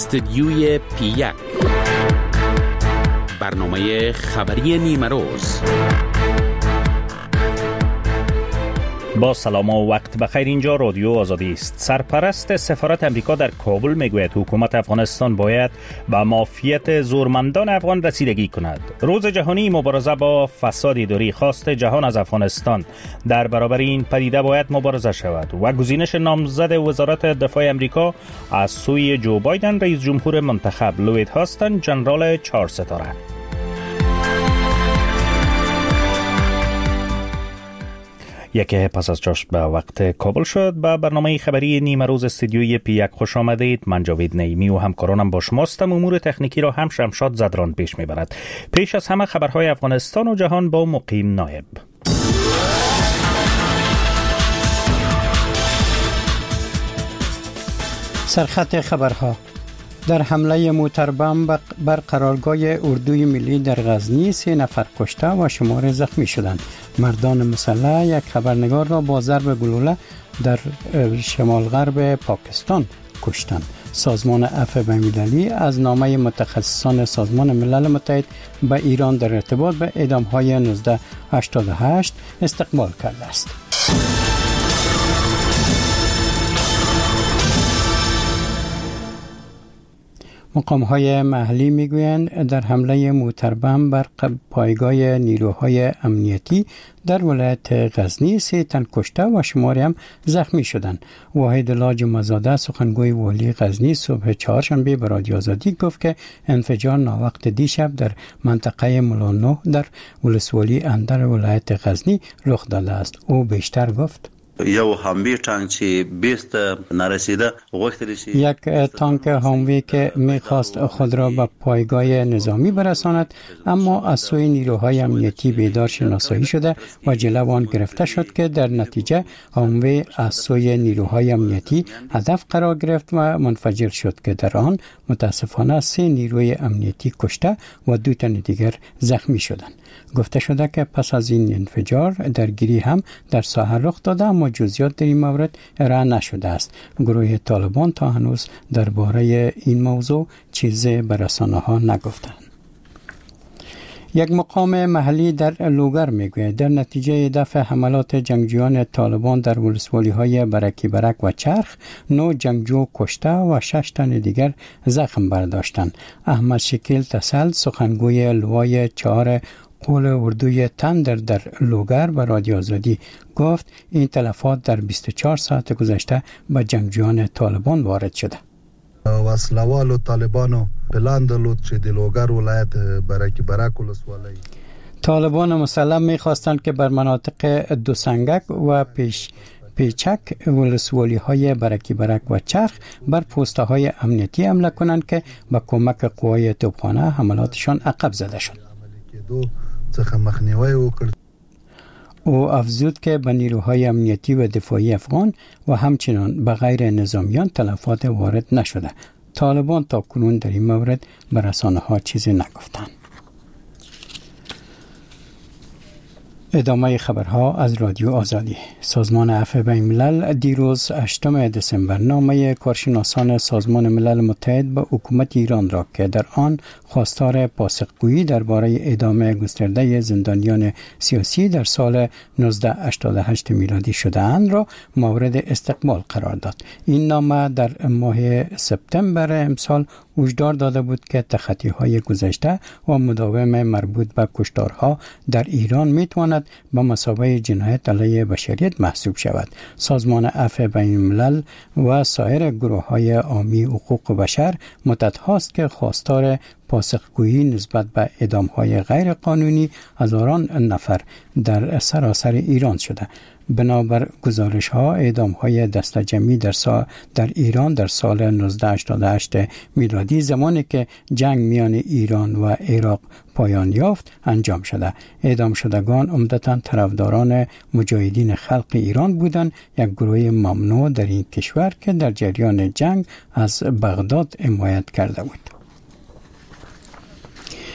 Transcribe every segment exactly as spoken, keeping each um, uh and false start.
استدیوی پی یک، برنامه خبری نیمه روز. با سلام و وقت بخیر. اینجا رادیو آزادی است. سرپرست سفارت امریکا در کابل میگوید حکومت افغانستان باید به معافیت زورمندان افغان رسیدگی کند. روز جهانی مبارزه با فساد اداری خواست جهان از افغانستان در برابر این پدیده باید مبارزه شود و گزینش نامزد وزارت دفاع امریکا از سوی جو بایدن رئیس جمهور منتخب لوید هاستن جنرال چهار ستاره. یکی پس از چاشت به وقت کابل شد. به برنامه خبری نیمه روز استودیوی پی یک خوش آمدید. من جاوید نعیمی و همکارانم با شماستم. امور تکنیکی را هم شمشاد زدران پیش میبرد. پیش از همه خبرهای افغانستان و جهان با مقیم نایب. سرخط خبرها: در حمله موتربم بر قرارگاه اردوی ملی در غزنی سه نفر کشته و شمار زخمی شدند. مردان مسلح یک خبرنگار را با ضرب گلوله در شمال غرب پاکستان کشتند. سازمان عفو بین‌المللی از نامه متخصصان سازمان ملل متحد به ایران در ارتباط به اعدام‌های نوزده هشتاد و هشت استقبال کرده است. مقام‌های محلی میگویند در حمله موتربم بر پایگاه نیروهای امنیتی در ولایت غزنی سه تن کشته و شماری هم زخمی شدند. واحد الله جمعه‌زاده سخنگوی والی غزنی صبح چهارشنبه به رادیو آزادی گفت که انفجار ناوقت دیشب در منطقه ملانو در ولسوالی اندر ولایت غزنی رخ داده است. او بیشتر گفت: یو هاموی تانک چې بیست نرسیده غوښتل شي یک تانک هاموی که میخواست خود را به پایگاه نظامی برساند، اما از سوی نیروهای امنیتی بیدار شناسایی شده و جلو آن گرفته شد که در نتیجه هاموی از سوی نیروهای امنیتی هدف قرار گرفت و منفجر شد که در آن متاسفانه سه نیروی امنیتی کشته و دو تن دیگر زخمی شدند. گفته شده که پس از این انفجار درگیری هم در ساحل رخ داده، اما جزئیات در این مورد ارائه نشده است. گروه طالبان تا هنوز درباره این موضوع چیزی به رسانه‌ها نگفتند. یک مقام محلی در لوگر میگوید در نتیجه دفع حملات جنگجویان طالبان در ولسوالی‌های برکی برک و چرخ نو جنگجو کشته و شش تن دیگر زخم برداشتند. احمد شکیل تسل سخنگوی لوای چهار قول اردوی تندر در لوگر به رادیو آزادی گفت این تلفات در بیست و چهار ساعت گذشته به جنگجویان طالبان وارد شده. وسلوالو طالبانو پلان درلود چې د لوګر ولایت برکی برک ولسوالۍ طالبان مسلح می‌خواستند که بر مناطق دو سنگک و پیش پیچک ولسوالی های برکی برک و چرخ بر پوسته های امنیتی حمله کنند که با کمک قوای توپخانه حملاتشان عقب زده شد. او افزود که به نیروهای امنیتی و دفاعی افغان و همچنان به غیر نظامیان تلفات وارد نشده. طالبان تا کنون در این مورد به رسانه‌ها چیزی نگفتند. ادامه خبرها از رادیو آزادی. سازمان عفو بین‌الملل دیروز هشتم دسامبر نامه کارشناسان سازمان ملل متحد به حکومت ایران را که در آن خواستار پاسخگویی درباره اعدام گسترده زندانیان سیاسی در سال نوزده هشتاد و هشت میلادی شده‌اند را مورد استقبال قرار داد. این نامه در ماه سپتامبر امسال هشدار داده بود که تخطی‌های گذشته و مداوم مربوط به کشتارها در ایران می‌تواند به مثابه جنایت علیه بشریت محسوب شود. سازمان عفو بین‌الملل و سایر گروه‌های حامی حقوق بشر مدت‌هاست که خواستار پاسخگویی نسبت به اعدام‌های غیر قانونی هزاران نفر در سراسر ایران شده. بنابر گزارش‌ها اعدام‌های دسته‌جمعی در سال در ایران در سال نوزده هشتاد و هشت میلادی زمانی که جنگ میان ایران و عراق پایان یافت انجام شده. اعدام شدگان عمدتاً طرفداران مجاهدین خلق ایران بودند، یک گروه ممنوع در این کشور که در جریان جنگ از بغداد حمایت کرده بود.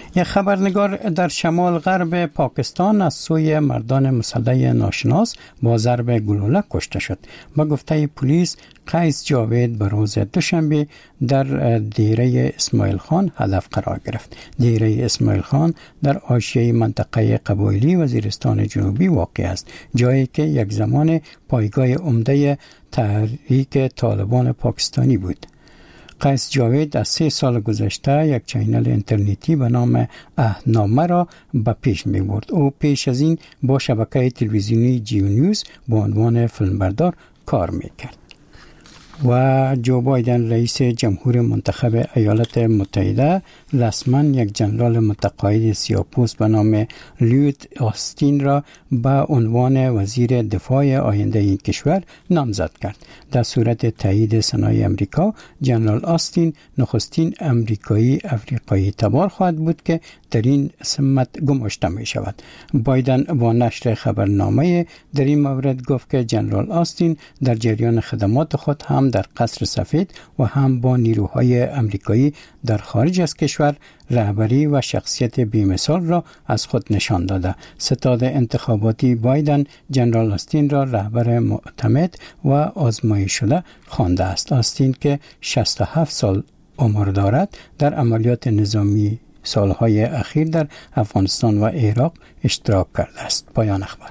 یک خبرنگار در شمال غرب پاکستان از سوی مردان مسلح ناشناس با ضرب گلوله کشته شد. با گفته پلیس قیس جاوید به روز دوشنبه در دیره اسماعیل خان هدف قرار گرفت. دیره اسماعیل خان در حاشیه منطقه قبایلی وزیرستان جنوبی واقع است، جایی که یک زمان پایگاه عمده تحریک طالبان پاکستانی بود. قیس جاوید از سه سال گذشته یک چینل اینترنتی به نام عهدنامه را به پیش می برد. او پیش از این با شبکه تلویزیونی جیو نیوز با عنوان فیلمبردار کار می کرد. و جو بایدن رئیس جمهور منتخب ایالات متحده رسما یک جنرال متقاعد سیاه‌پوست به نام لیوت آستین را به عنوان وزیر دفاع آینده این کشور نامزد کرد. در صورت تایید سنای امریکا، جنرال آستین نخستین امریکایی افریقایی تبار خواهد بود که در این سمت گماشته می شود. بایدن با نشر خبرنامه در این مورد گفت که جنرال آستین در جریان خدمات خود هم در قصر سفید و هم با نیروهای امریکایی در خارج از کشور رهبری و شخصیت بی‌مثال را از خود نشان داده. ستاد انتخاباتی بایدن جنرال آستین را رهبر معتمد و آزمایش شده خوانده است. آستین که شصت و هفت سال عمر دارد در عملیات نظامی سالهای اخیر در افغانستان و عراق اشتراک کرده است. پایان اخبار.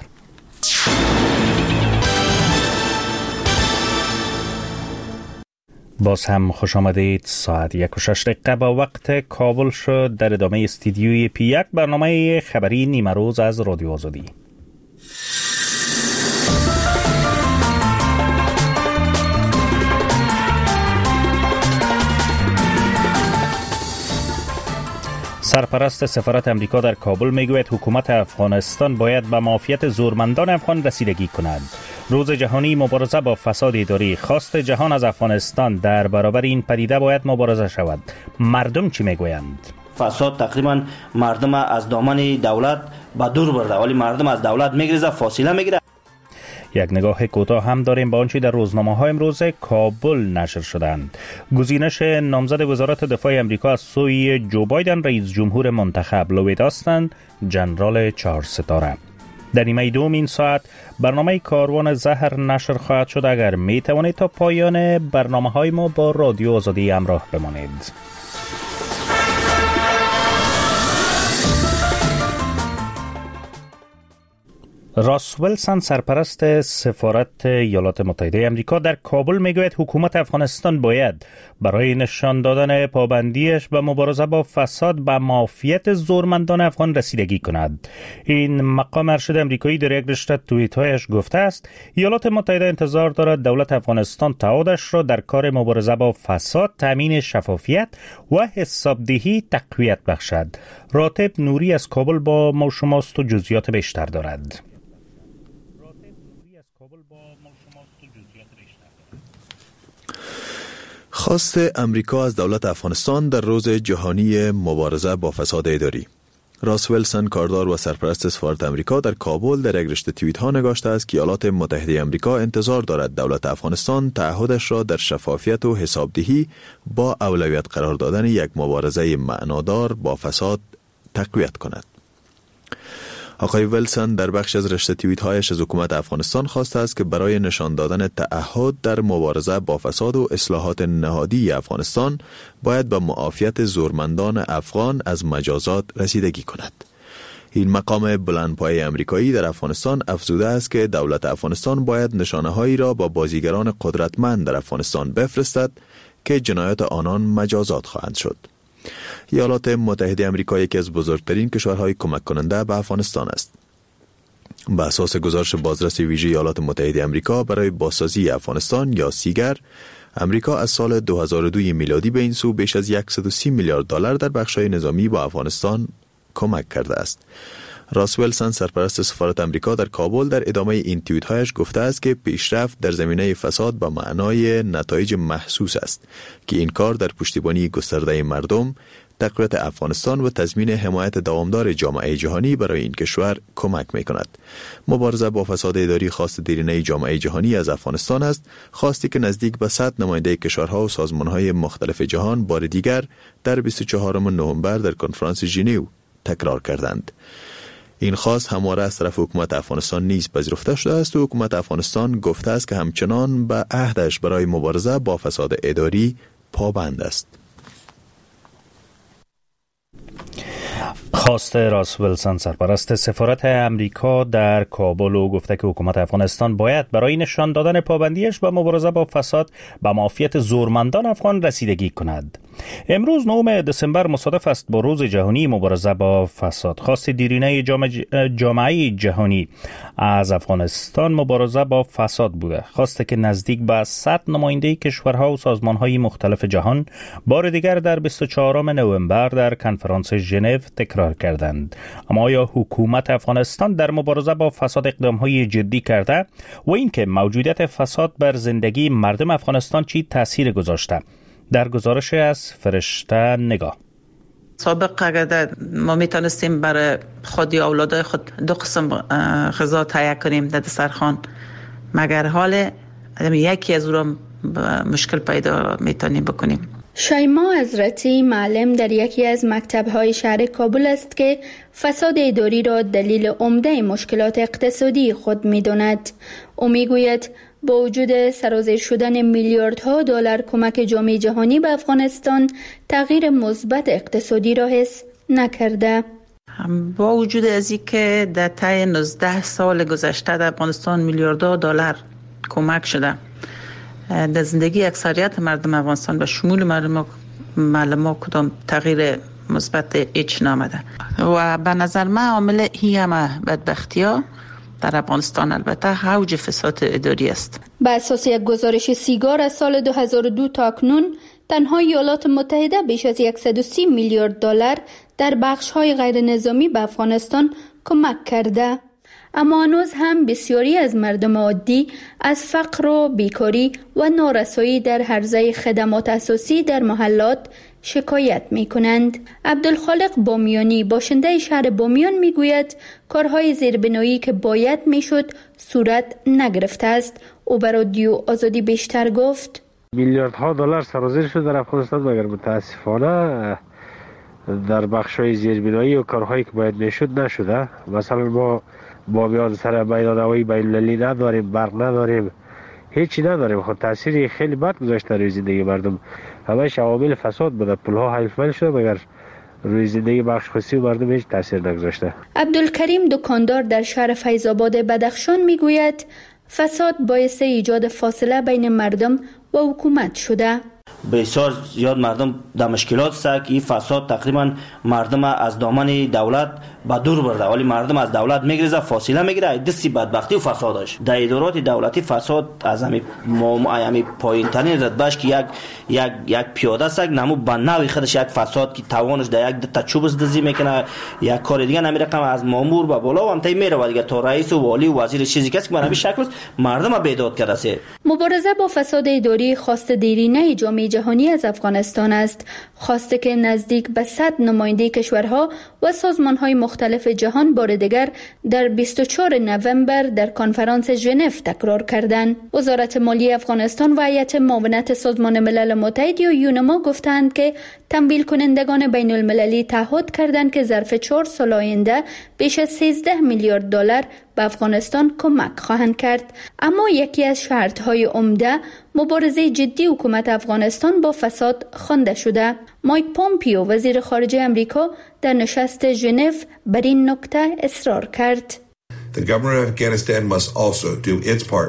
باز هم خوش آمدید. ساعت یک و شش دقیقه با وقت کابل شد. در ادامه استودیوی پی یک برنامه خبری نیمه روز از رادیو آزادی. سرپرست سفارت امریکا در کابل میگوید حکومت افغانستان باید به معافیت زورمندان افغان رسیدگی کند. روز جهانی مبارزه با فساد اداری، خواست جهان از افغانستان در برابر این پدیده باید مبارزه شود. مردم چی میگویند؟ فساد تقریبا مردم از دامن دولت به دور برده، ولی مردم از دولت میگریزه، فاصله میگیره. یک نگاه کوتاه هم داریم به آنچه در روزنامه‌های امروز کابل نشر شدند. گزینش نامزد وزارت دفاع امریکا از سوی جو بایدن رئیس جمهور منتخب، لوید آستین جنرال چهار ستاره. در نیمه دوم این ساعت برنامه کاروان زهر نشر خواهد شد. اگر می توانید تا پایان برنامه‌های ما با رادیو آزادی همراه بمانید. راس ویلسون سرپرست سفارت ایالات متحده آمریکا در کابل میگوید حکومت افغانستان باید برای نشان دادن پابندیش به مبارزه با فساد به معافیت زورمندان افغان رسیدگی کند. این مقام ارشد آمریکایی در یک رشته توییت‌هایش گفته است ایالات متحده انتظار دارد دولت افغانستان تعهدش را در کار مبارزه با فساد، تامین شفافیت و حسابدهی تقویت بخشد. راتب نوری از کابل با ما شماست و جزئیات بیشتر دارد. خواست امریکا از دولت افغانستان در روز جهانی مبارزه با فساد اداری. راس ویلسون کاردار و سرپرست سفارت امریکا در کابل در یک رشته توییت ها نگاشته است که ایالات متحده امریکا انتظار دارد دولت افغانستان تعهدش را در شفافیت و حسابدهی با اولویت قرار دادن یک مبارزه معنادار با فساد تقویت کند. آقای ویلسون در بخش از رشته توییت هایش از حکومت افغانستان خواسته است که برای نشان دادن تعهد در مبارزه با فساد و اصلاحات نهادی افغانستان باید به معافیت زورمندان افغان از مجازات رسیدگی کند. این مقام بلندپایه امریکایی در افغانستان افزوده است که دولت افغانستان باید نشانه هایی را با بازیگران قدرتمند در افغانستان بفرستد که جنایات آنان مجازات خواهند شد. ایالات متحده آمریکا یکی از بزرگترین کشورهای کمک کننده به افغانستان است. به اساس گزارش بازرس ویژه ایالات متحده آمریکا برای بازسازی افغانستان یا سیگر، آمریکا از سال دو هزار و دو میلادی به این سو بیش از صد و سی میلیارد دلار در بخش‌های نظامی با افغانستان کمک کرده است. راس ویلسون سرپرست سفارت امریکا در کابل در ادامه این توییت‌هایش گفته است که پیشرفت در زمینه فساد به معنای نتایج محسوس است که این کار در پشتیبانی گسترده مردم، تقویت افغانستان و تضمین حمایت دوامدار جامعه جهانی برای این کشور کمک می‌کند. مبارزه با فساد اداری خواست دیرینه جامعه جهانی از افغانستان است، خواستی که نزدیک به صد نماینده کشورها و سازمان‌های مختلف جهان بار دیگر در بیست و چهارم نوامبر در کنفرانس ژنو تکرار کردند. این خواست همواره از طرف حکومت افغانستان نیز پذیرفته شده است و حکومت افغانستان گفته است که همچنان به عهدش برای مبارزه با فساد اداری پابند است. خواست راس ویلسون سرپرست سفارت امریکا در کابل و گفته که حکومت افغانستان باید برای نشان دادن پابندیش به مبارزه با فساد به معافیت زورمندان افغان رسیدگی کند. امروز نهم دسامبر مصادف است با روز جهانی مبارزه با فساد. خواست دیرینه جامعه جهانی از افغانستان مبارزه با فساد بوده. خواسته که نزدیک به صد نماینده کشورها و سازمانهای مختلف جهان بار دیگر در بیست و چهارم نوامبر در کنفرانس ژنو تکرار کردند. اما آیا حکومت افغانستان در مبارزه با فساد اقدامهای جدی کرده و اینکه موجودیت فساد بر زندگی مردم افغانستان چی تاثیر گذاشته؟ در گزارش از فرشته نگاه. سابق اگر ما میتونستیم برای خود یا اولادای خود دو قسم غذا تهیه کنیم در دسترخوان، مگر حال یکی از اون مشکل پیدا میتونیم بکنیم. شایما حضرتی معلم در یکی از مکتب‌های شهر کابل است که فساد اداری را دلیل عمده مشکلات اقتصادی خود می‌داند. او می‌گوید با وجود سرازیر شدن میلیاردها دلار کمک جامعه جهانی به افغانستان، تغییر مثبت اقتصادی را حس نکرده. با وجود از اینکه در طی نوزده سال گذشته در افغانستان میلیاردها دلار کمک شده، در زندگی اکثریت مردم افغانستان و شمول مردم معلومات کدام تغییر مثبت هیچ نامده و به نظر من عامل هی همه بدبختی‌ها در افغانستان البته اوج فساد اداری است. بر اساس یک گزارش سیگار از سال دو هزار و دو تا اکنون، تنها ایالات متحده بیش از صد و سی میلیارد دلار در بخش‌های غیر نظامی به افغانستان کمک کرده. اما هنوز هم بسیاری از مردم عادی از فقر و بیکاری و نارسایی در حوزه خدمات اساسی در محلات شکایت می کنند. عبدالخالق بامیانی باشنده شهر بامیان می گوید کارهای زیربنایی که باید می شد صورت نگرفته است. او بر رادیو آزادی بیشتر گفت میلیاردها دلار سرازیر شد در افغانستان، مگر متاسفانه در بخش‌های زیربنایی و کارهایی که باید می شد نشده. مثلا ما بامیان سر میدان هوایی بین‌المللی نداریم، برق نداریم، هیچی نداریم. خود تاثیری خیلی بد گذاشته روی زندگی مردم. همش عوامل فساد بوده، پلها حیف مل شده، مگر روی زندگی بخش خصوصی مردم هیچ تاثیر نگذاشته. عبدالکریم دکاندار در شهر فیض‌آباد بدخشان میگوید فساد باعث ایجاد فاصله بین مردم و حکومت شده. بسیار زیاد مردم در مشکلات است که این فساد تقریبا مردم از دامن دولت به دور برده، ولی مردم از دولت میگریزه، فاصله میگیره. دستی بدبختی و فسادش در ادارات دولتی فساد از همین همین پایین ترین رتبهش که یک یک یک پیاده است نمو به نوع خودش یک فساد که توانش در یک تا چوب دزدی میکنه، یک کار دیگه نمیرقم از مامور به بالا و هم تا میره دیگه تا رئیس و والی و وزیر چیزی کسی که به همین شکل مردم بیداد کرده است. مبارزه با فساد اداری خواست دیرینه جامعه جهانی از افغانستان است. خواسته که نزدیک به صد نماینده کشورها و سازمان‌های مختلف جهان بار دیگر در بیست و چهارم نوامبر در کنفرانس ژنو تکرار کردند. وزارت مالی افغانستان و هیئت معاونت سازمان ملل متحد یا یونما گفتند که تمویل کنندگان بین المللی تعهد کردند که ظرف چهار سال آینده بیش از سیزده میلیارد دلار به افغانستان کمک خواهند کرد. اما یکی از شرط‌های عمده مبارزه جدی حکومت افغانستان با فساد خوانده شده. مایک پومپیو وزیر خارجه امریکا در نشست ژنو بر این نکته اصرار کرد. The government of Afghanistan must also do its part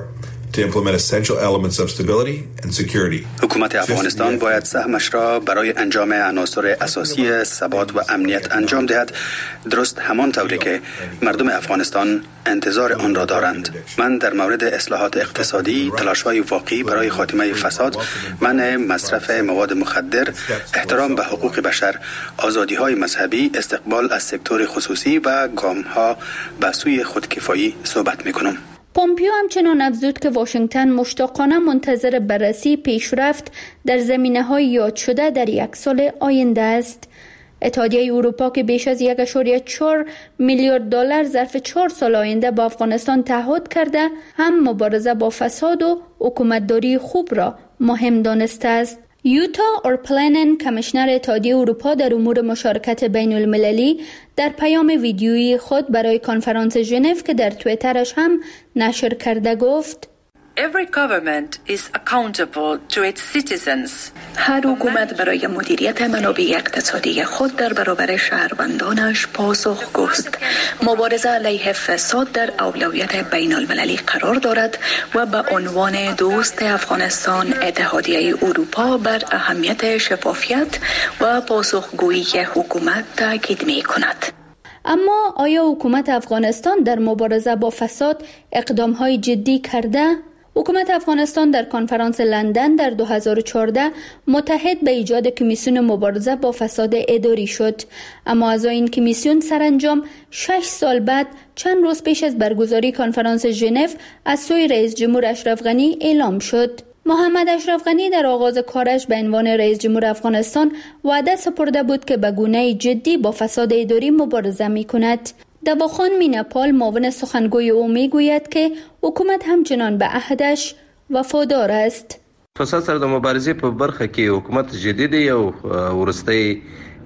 to implement essential elements of stability and security. حکومت افغانستان باید سهمش را برای انجام عناصر اساسی ثبات و امنیت انجام دهد، درست همان طوری که مردم افغانستان انتظار آن را دارند. من در مورد اصلاحات اقتصادی، تلاش‌های واقعی برای خاتمه فساد، منع مصرف مواد مخدر، احترام به حقوق بشر، آزادی‌های مذهبی، استقبال از سکتور خصوصی و گام‌ها به سوی خودکفایی صحبت می‌کنم. پومپیو همچنان افزود که واشنگتن مشتاقانه منتظر بررسی پیشرفت در زمینه‌های یاد شده در یک سال آینده است. اتحادیه اروپا که بیش از یک ممیز چهار میلیارد دلار ظرف چهار سال آینده با افغانستان تعهد کرده، هم مبارزه با فساد و حکومتداری خوب را مهم دانسته است. یوتا اورپلنن، کمیشنر اتحادیه اروپا در امور مشارکت بین المللی، در پیام ویدیویی خود برای کنفرانس ژنو که در توییترش هم نشر کرده گفت: Every government is accountable to its citizens. هر حکومت برای مدیریت منابع اقتصادی خود در برابر شهروندانش پاسخگوست. مبارزه علیه فساد در اولویت بین المللی قرار دارد و به عنوان دوست افغانستان اتحادیه اروپا بر اهمیت شفافیت و پاسخگویی حکومت تاکید می کند. اما آیا حکومت افغانستان در مبارزه با فساد اقدام‌های جدی کرده؟ حکومت افغانستان در کنفرانس لندن در دو هزار و چهارده متحد به ایجاد کمیسیون مبارزه با فساد اداری شد، اما از این کمیسیون سرانجام شش سال بعد چند روز پیش از برگزاری کنفرانس ژنو از سوی رئیس جمهور اشرف غنی اعلام شد. محمد اشرف غنی در آغاز کارش به عنوان رئیس جمهور افغانستان وعده سپرده بود که به گونه جدی با فساد اداری مبارزه می کند. دواخان میناپال، معاون سخنگوی او، می گوید که حکومت همچنان به عهدش وفادار است. فساد سره د مبارزې په برخه کې حکومت جدید او ورستی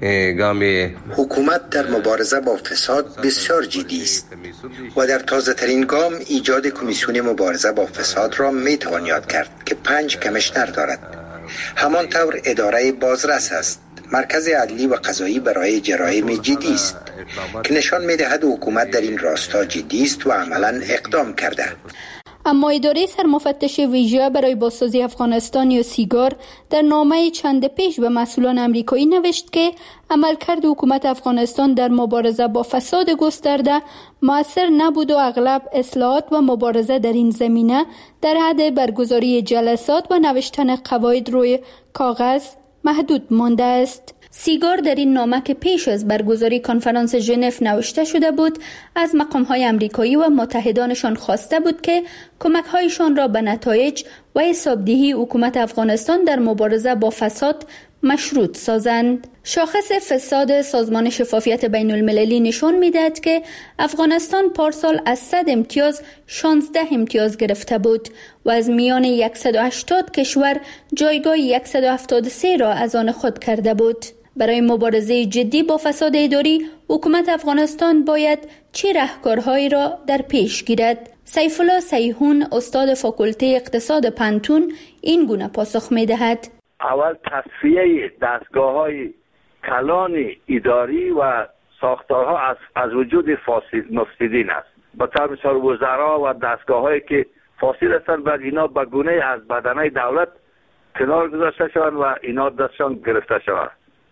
گام حکومت در مبارزه با فساد بسیار جدی است و در تازه ترین گام ایجاد کمیسیون مبارزه با فساد را می توان یاد کرد که پنج کمیشنر دارد. همانطور اداره بازرس است. مرکز عدلی و قضایی برای جرایم جدی است که نشان می‌دهد حکومت در این راستا جدی است و عملاً اقدام کرده. اما اداره سرمفتش ویژه برای بازسازی افغانستان یا سیگار در نامه چند پیش به مسئولان آمریکایی نوشت که عملکرد حکومت افغانستان در مبارزه با فساد گسترده مؤثر نبود و اغلب اصلاحات و مبارزه در این زمینه در حد برگزاری جلسات و نوشتن قواعد روی کاغذ محدود مانده است. سیگار در این نامه که پیش از برگزاری کنفرانس ژنو نوشته شده بود، از مقام‌های آمریکایی و متحدانشان خواسته بود که کمک‌هایشان را به نتایج و حسابدهی حکومت افغانستان در مبارزه با فساد مشروط سازند. شاخص فساد سازمان شفافیت بین المللی نشان می‌دهد که افغانستان پارسال از صد امتیاز شانزده امتیاز گرفته بود و از میان صد و هشتاد کشور جایگاه صد و هفتاد و سه را از آن خود کرده بود. برای مبارزه جدی با فساد اداری، حکومت افغانستان باید چه راهکارهایی را در پیش گیرد؟ سیف الله سیحون، استاد فاکولته اقتصاد پنتون، این گونه پاسخ می‌دهد: اول تصفیه دستگاه‌های کلان اداری و ساختارها از از وجود فاسد مفسدین است. به طور مثال وزرا و دستگاه‌هایی که فاسد هستند باید اینا به گونه از بدنه دولت کنار گذاشته شوند و اینا دستشان گرفته شود.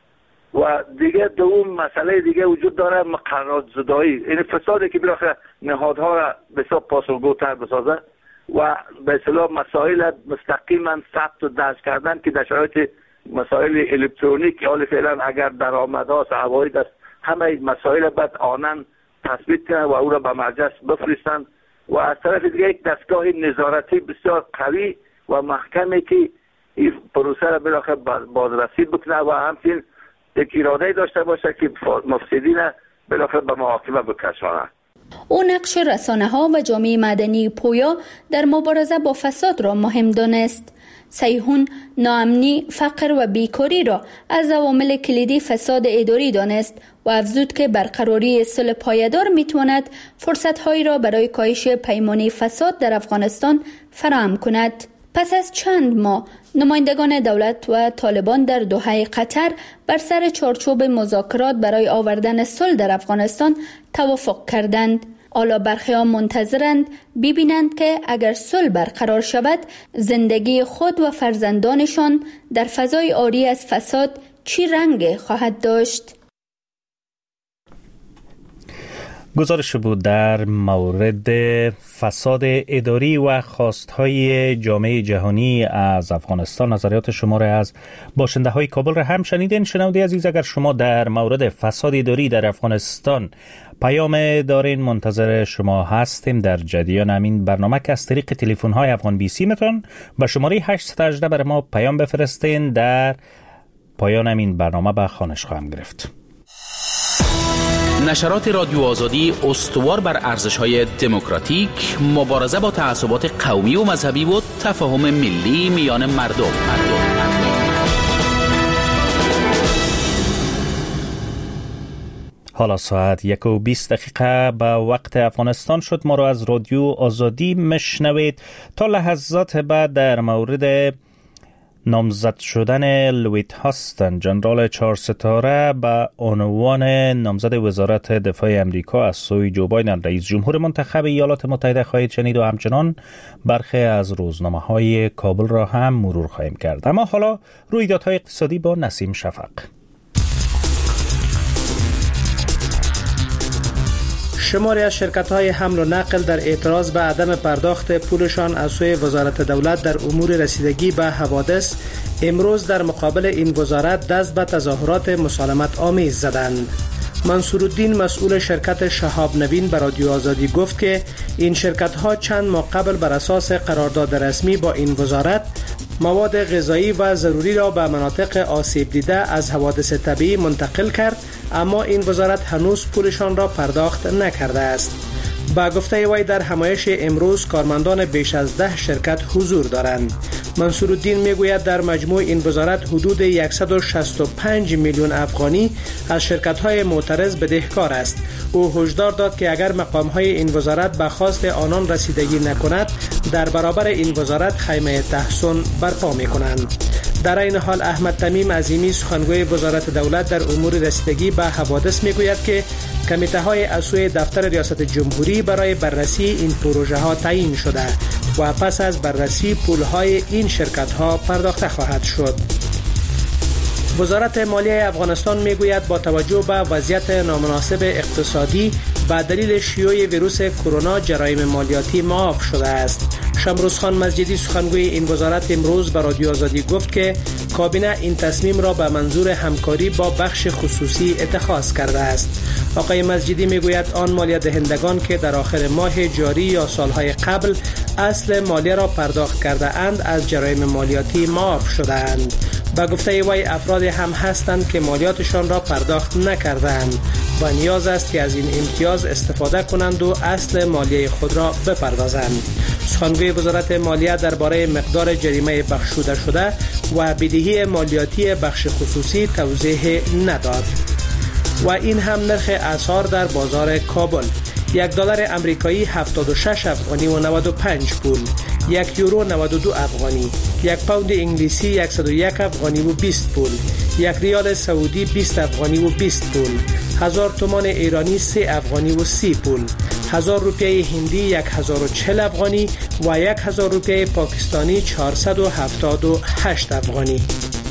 و دیگه دوم مسئله دیگه وجود داره، مقررات زدایی، این فسادی که بالاخره نهادها را به حساب پاسخگوتر بسازه و به اصطلاح مسائل مستقیما ثبت و درج کردن که در شرایط مسائل الکترونیک حال فعلا اگر درآمدها عواید است، همه مسائل بعد آنن تثبیت کنند و او را به مرجع بفرستند و از طرف دیگه یک دستگاه نظارتی بسیار قوی و محکمی که این پروسه را بالاخره بازرسی بکنه و همچنین یک اراده داشته باشه که مفسدین بالاخره به محاکمه بکشانه. او نقش رسانه‌ها و جامعه مدنی پویا در مبارزه با فساد را مهم دانست. سیحون ناامنی، فقر و بیکاری را از عوامل کلیدی فساد اداری دانست و افزود که برقراری صلح پایدار میتواند فرصت‌هایی را برای کاهش پیمانه فساد در افغانستان فراهم کند. پس از چند ماه نمایندگان دولت و طالبان در دوحه قطر بر سر چارچوب مذاکرات برای آوردن صلح در افغانستان توافق کردند. حالا برخی ها منتظرند ببینند که اگر صلح برقرار شود زندگی خود و فرزندانشان در فضای عاری از فساد چی رنگ خواهد داشت؟ گزارش بود در مورد فساد اداری و خواستهای جامعه جهانی از افغانستان. نظریات شما را از باشنده های کابل را هم شنیدین. شنونده عزیز، اگر شما در مورد فساد اداری در افغانستان پیام دارین، منتظر شما هستیم در جریان همین برنامه که از طریق تلفن های افغان بی سی متون به شماره هشت یک هشت برای ما پیام بفرستین. در پایان همین برنامه به خوانش خواهم گرفت. نشرات رادیو آزادی استوار بر ارزش‌های دموکراتیک، مبارزه با تعصبات قومی و مذهبی و تفاهم ملی میان مردم. حالا ساعت یک و بیست دقیقه به وقت افغانستان شد. ما را از رادیو آزادی مشنوید. تا لحظات بعد در مورد نامزد شدن لویت هاستن، جنرال چهار ستاره، به عنوان نامزد وزارت دفاع امریکا از سوی جو بایدن رئیس جمهور منتخب ایالات متحده خواهید شنید و همچنان برخی از روزنامه‌های کابل را هم مرور خواهیم کرد. اما حالا رویدادهای اقتصادی با نسیم شفق. شماری از شرکت‌های حمل و نقل در اعتراض به عدم پرداخت پولشان از سوی وزارت دولت در امور رسیدگی به حوادث امروز در مقابل این وزارت دست به تظاهرات مسالمت آمیز زدند. منصورالدین مسئول شرکت شهاب نوین به رادیو آزادی گفت که این شرکت‌ها چند ماه قبل بر اساس قرارداد رسمی با این وزارت مواد غذایی و ضروری را به مناطق آسیب دیده از حوادث طبیعی منتقل کرد، اما این وزارت هنوز پولشان را پرداخت نکرده است. با گفته وی در همایش امروز کارمندان بیش از ده شرکت حضور دارند. منصورالدین میگوید در مجموع این وزارت حدود صد و شصت و پنج میلیون افغانی از شرکت‌های معترض بدهکار است. او هشدار داد که اگر مقام‌های این وزارت به خواست آنان رسیدگی نکند، در برابر این وزارت خیمه تحصن برپا می‌کنند. در این حال احمد تمیم عظیمی سخنگوی وزارت دولت در امور رسیدگی به حوادث میگوید که کمیته های از سوی دفتر ریاست جمهوری برای بررسی این پروژه ها تعیین شده و پس از بررسی پول های این شرکت ها پرداخته خواهد شد. وزارت مالیه افغانستان میگوید با توجه به وضعیت نامناسب اقتصادی به دلیل شیوع ویروس کرونا جرایم مالیاتی معاف شده است. شمروز خان مسجدی سخنگوی این وزارت امروز به رادیو آزادی گفت که کابینه این تصمیم را به منظور همکاری با بخش خصوصی اتخاذ کرده است. آقای مسجدی میگوید آن مالیه دهندگان که در آخر ماه جاری یا سالهای قبل اصل مالیه را پرداخت کرده اند از جرایم مالیاتی معاف شده اند. با گفته وی افراد هم هستند که مالیاتشان را پرداخت نکردند و نیاز است که از این امتیاز استفاده کنند و اصل مالیه خود را بپردازند. سخنگوی وزارت مالیه درباره مقدار جریمه بخشوده شده و بدهی مالیاتی بخش خصوصی توضیح نداد. و این هم نرخ اسعار در بازار کابل: یک دلار امریکایی هفتاد و شش افغانی و نود و پنج پول، یک یورو نود و دو افغانی، یک پوند انگلیسی صد و یک افغانی و بیست پول، یک ریال سعودی بیست افغانی و بیست پول، هزار تومان ایرانی سه افغانی و سی پول، هزار روپیه هندی صد و چهل افغانی و یک هزار روپیه پاکستانی چهارصد و هفتاد و هشت افغانی.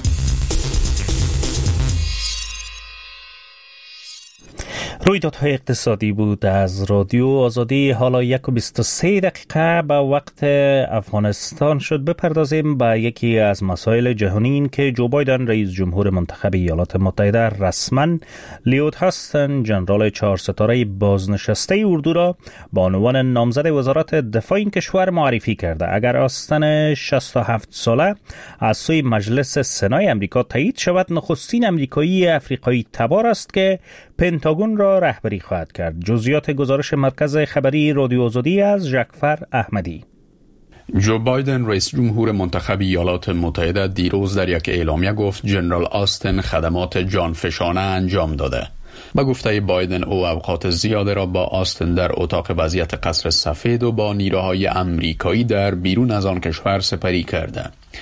رویدادهای اقتصادی بود از رادیو آزادی. حالا یک و بیست و سه دقیقه به وقت افغانستان شد. بپردازیم به یکی از مسائل جهانی، این که جو بایدن رئیس جمهور منتخب ایالات متحده رسما لیوت هاستن، جنرال چهار ستاره بازنشسته اردو را به عنوان نامزد وزارت دفاع این کشور معرفی کرده. اگر هاستن شصت و هفت ساله از سوی مجلس سنای امریکا تایید شود، نخستین امریکایی افریقایی تبار است که پنتاگون را رهبری خواهد کرد. جزئیات گزارش مرکز خبری رادیو آزادی از ژکفر احمدی. جو بایدن رئیس جمهور منتخب ایالات متحده دیروز در یک اعلامیه گفت جنرال آستن خدمات جانفشانه انجام داده. با گفته بایدن او اوقات زیاده را با آستن در اتاق وضعیت قصر سفید و با نیروهای امریکایی در بیرون از آن کشور سپری کرده.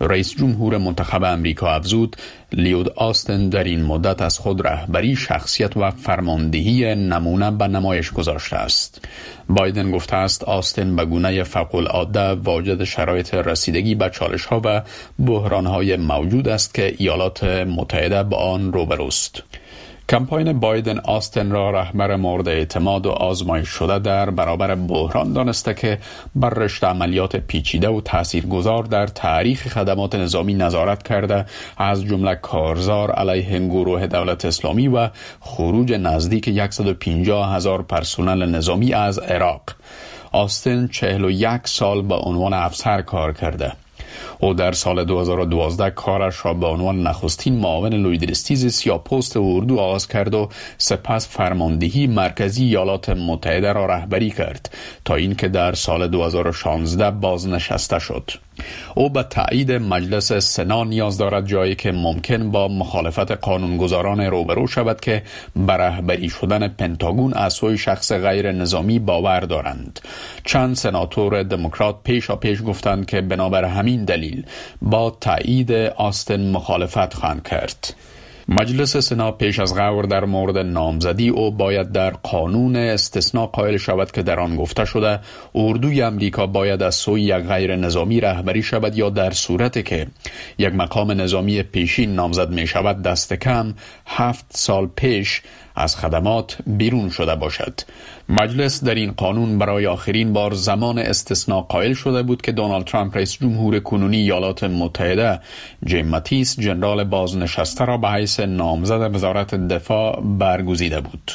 رئیس جمهور منتخب امریکا افزود لیود آستن در این مدت از خود رهبری، شخصیت و فرماندهی نمونه به نمایش گذاشته است. بایدن گفته است آستن به گونه فوق‌العاده واجد شرایط رسیدگی به چالش‌ها و بحران‌های موجود است که ایالات متحده با آن روبروست. کمپاین بایدن آستن را رهبر مورد اعتماد و آزمایش شده در برابر بحران دانسته که بر رشته عملیات پیچیده و تاثیرگذار در تاریخ خدمات نظامی نظارت کرده، از جمله کارزار علیه گروه دولت اسلامی و خروج نزدیک صد و پنجاه هزار پرسنل نظامی از عراق. آستن چهل و یک سال به عنوان افسر کار کرده. او در سال دو هزار و دوازده کارش را به عنوان نخستین معاون لویدرستیز سیاه‌پوست اردو آغاز کرد و سپس فرماندهی مرکزی ایالات متحده را رهبری کرد تا اینکه در سال دو هزار و شانزده بازنشسته شد. او به تایید مجلس سنا نیاز دارد، جایی که ممکن با مخالفت قانونگذاران روبرو شود که بر رهبری شدن پنتاگون از سوی شخص غیر نظامی باور دارند. چند سناتور دموکرات پیشا پیش گفتند که بنابر همین دلیل با تایید آستن مخالفت خواهند کرد. مجلس سنا پیش از غور در مورد نامزدی او باید در قانون استثناء قائل شود که در آن گفته شده اردوی امریکا باید از سوی یک غیر نظامی رهبری شود یا در صورتی که یک مقام نظامی پیشین نامزد می شود دست کم هفت سال پیش از خدمات بیرون شده باشد. مجلس در این قانون برای آخرین بار زمان استثناء قائل شده بود که دونالد ترامپ رئیس جمهور کنونی ایالات متحده جیم ماتیس جنرال بازنشسته را به حیث نامزد وزارت دفاع برگزیده بود.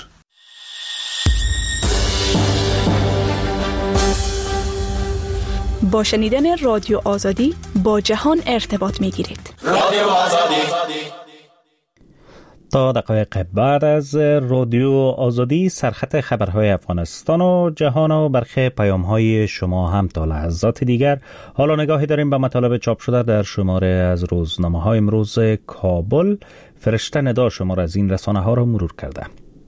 با شنیدن رادیو آزادی با جهان ارتباط می گیرید. رادیو آزادی. تا دقایق بعد از رادیو آزادی سرخط خبرهای افغانستان و جهان و برخی پیام‌های شما هم تا لحظات دیگر. حالا نگاهی داریم به مطالب چاپ شده در شماره از روزنامه‌های امروز کابل. فرشته ندا شماره از این رسانه‌ها را مرور کرده.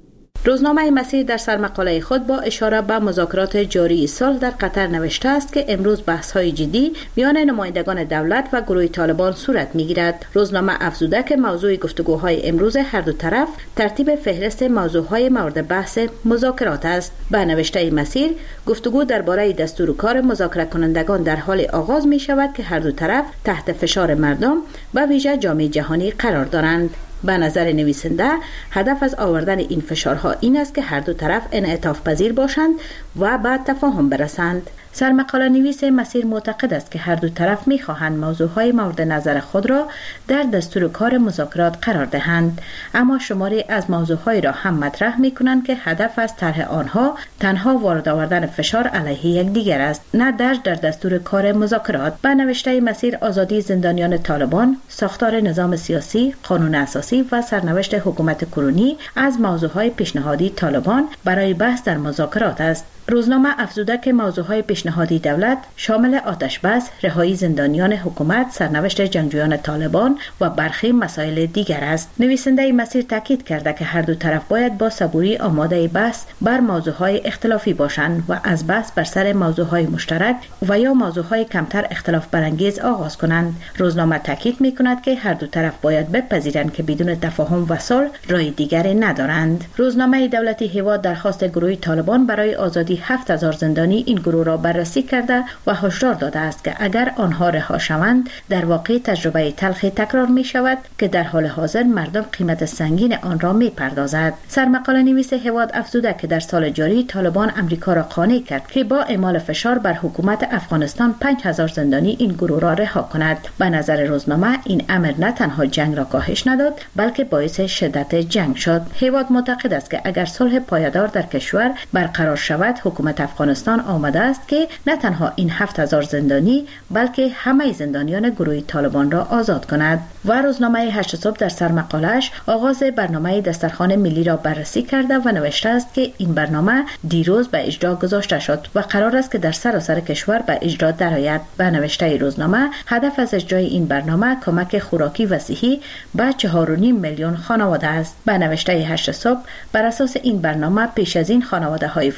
روزنامه مسیر در سرمقاله خود با اشاره به مذاکرات جاری سال در قطر نوشته است که امروز بحث‌های جدی میان نمایندگان دولت و گروه طالبان صورت می‌گیرد. روزنامه افزوده که موضوع گفتگوهای امروز هر دو طرف ترتیب فهرست موضوعهای مورد بحث مذاکرات است. به نوشته مسیر گفتگو درباره دستور کار مذاکره کنندگان در حال آغاز می‌شود که هر دو طرف تحت فشار مردم و ویژه جامعه جهانی قرار دارند. به نظر نویسنده هدف از آوردن این فشارها این است که هر دو طرف انعطاف پذیر باشند و به تفاهم برسند. سرمقاله نویس مسیر معتقد است که هر دو طرف می‌خواهند موضوعهای مورد نظر خود را در دستور کار مذاکرات قرار دهند، اما شماری از موضوعهای را هم مطرح می‌کنند که هدف از طرح آنها تنها وارد آوردن فشار علیه یکدیگر است، نه درج در دستور کار مذاکرات. به نوشته مسیر آزادی زندانیان طالبان، ساختار نظام سیاسی، قانون اساسی و سرنوشت حکومت کرونی از موضوعهای پیشنهادی طالبان برای بحث در مذاکرات است. روزنامه افزوده که موضوعهای پیشنهادی دولت شامل آتش بس، رهایی زندانیان حکومت، سرنوشت جنگجویان طالبان و برخی مسائل دیگر است. نویسنده مسیر تاکید کرده که هر دو طرف باید با صبوری آماده بحث بر موضوعهای اختلافی باشند و از بحث بر سر موضوعهای مشترک و یا موضوعهای کمتر اختلاف برانگیز آغاز کنند. روزنامه تاکید می‌کند که هر دو طرف باید بپذیرند که بدون تفاهم و صلح راه دیگری ندارند. روزنامه دولتی هیواد درخواست گروه طالبان برای آزادی هفت هزار زندانی این گروه را بررسی کرده و هشدار داده است که اگر آنها رها شوند در واقع تجربه تلخی تکرار می شود که در حال حاضر مردم قیمت سنگین آن را می پردازد. سرمقاله نویس هیواد افزوده که در سال جاری طالبان امریکا را قانع کرد که با اعمال فشار بر حکومت افغانستان پنج هزار زندانی این گروه را رها کند. به نظر روزنامه این امر نه تنها جنگ را کاهش نداد بلکه باعث شدت جنگ شد. هیواد معتقد است که اگر صلح پایدار در کشور برقرار شود حکومت افغانستان آماده است که نه تنها این هفت هزار زندانی بلکه همه زندانیان گروه طالبان را آزاد کند. و روزنامه هشت صبح در سرمقاله‌اش آغاز برنامه دسترخوان ملی را بررسی کرده و نوشته است که این برنامه دیروز به اجرا گذاشته شد و قرار است که در سراسر کشور به اجرا درآید. به نوشته روزنامه هدف از اجرای این برنامه کمک خوراکی و صحی به چهار و نیم میلیون خانواده است. به نوشته هشت صبح بر اساس این برنامه پیش از این خانواده‌های فقیر در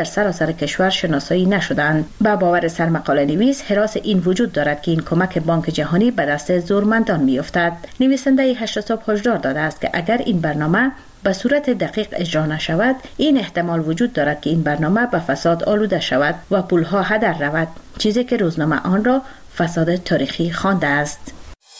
سراسر کشور شناسایی نشدند. با باور سرمقاله نویس، حراس این وجود دارد که این کمک بانک جهانی به دست زورمندان می‌افتد. نویسنده هشت صبح هشدار داده است که اگر این برنامه به صورت دقیق اجرا نشود، این احتمال وجود دارد که این برنامه به فساد آلوده شود و پولها هدر رود، چیزی که روزنامه آن را فساد تاریخی خوانده است.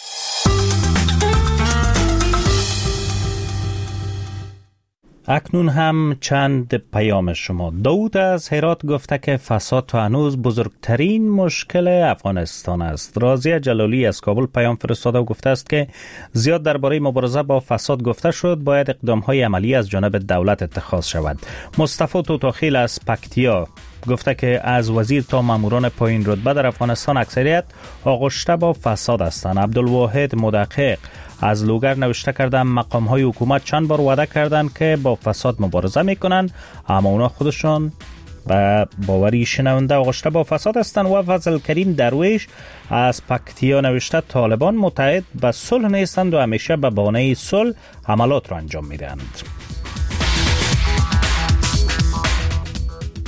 اکنون هم چند پیام شما. داود از هرات گفته که فساد تا هنوز بزرگترین مشکل افغانستان است. راضیه جلالی از کابل پیام فرستاده و گفته است که زیاد درباره مبارزه با فساد گفته شد، باید اقدام‌های عملی از جانب دولت اتخاذ شود. مصطفی توتاخیل از پکتیا گفته که از وزیر تا ماموران پایین رتبه در افغانستان اکثریت آغشته با فساد هستند. عبدالواحد مدقق از لوگر نوشته کردن مقام های حکومت چند بار وعده کردن که با فساد مبارزه میکنن، اما اونا خودشون و باوری شنونده آغشته با فساد هستند. و فضل کریم درویش از پکتیا نوشته طالبان متحد به صلح نیستند و همیشه به بهانه صلح عملات را انجام میدهند.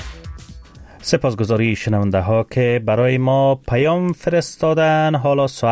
سپاسگزاری شنونده ها که برای ما پیام فرستادن. حالا